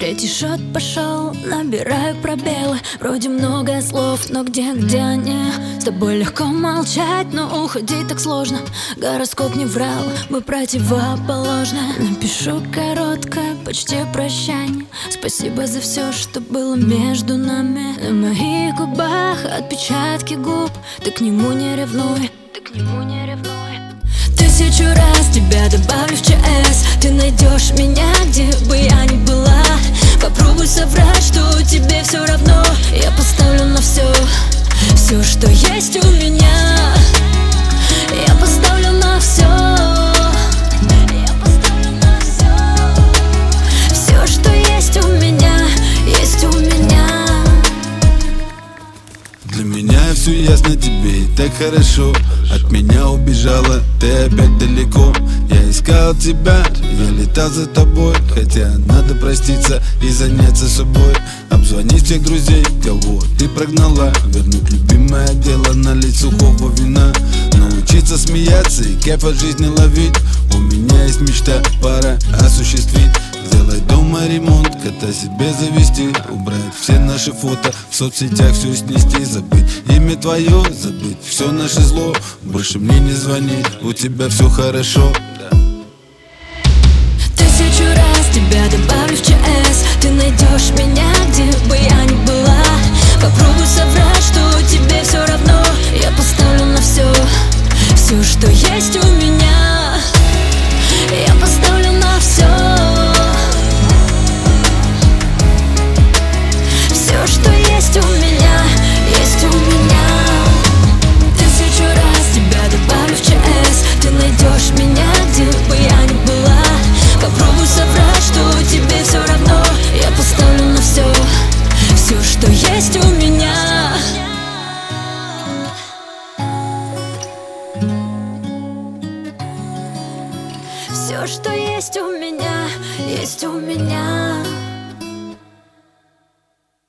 Третий шот пошел, набираю пробелы. Вроде много слов, но где они? С тобой легко молчать, но уходить так сложно. Гороскоп не врал, мы противоположны. Напишу короткое, почти прощание. Спасибо за все, что было между нами. На моих губах отпечатки губ. Ты к нему не ревнуй, ты к нему не ревнуй. Тысячу раз тебя добавлю в ЧС. Ты найдешь меня, где бы я ни была. Попробуй соврать, что тебе все равно. Я поставлю на все, все, что есть у меня. Я поставлю на все. Я поставлю на все. Все, что есть у меня, есть у меня. Для меня все ясно тебе и так хорошо. От меня убежала, ты опять далеко. Я искал тебя, я летал за тобой. Хотя надо проститься и заняться собой. Обзвонить всех друзей, кого ты прогнала. Вернуть любимое дело, налить сухого вина. Научиться смеяться и кайф от жизни ловить. У меня есть мечта, пора осуществить. Сделать дома ремонт, кота себе завести. Убрать все наши фото, в соцсетях все снести. Забыть имя твое, забыть все наше зло. Больше мне не звони, у тебя все хорошо. Тысячу раз тебя добавлю в ЧС. Ты найдешь меня, где бы я ни была. Попробуй соврать, что тебе все равно. Я поставлю на все, все, что есть у меня. Я поставлю на все. Все, что есть у меня, есть у меня. Тысячу раз тебя добавлю в ЧС. Ты найдешь меня, где бы я ни была. Попробуй соврать, что тебе все равно. Я поставлю на все, все, что есть у меня. Все, что есть у меня, есть у меня.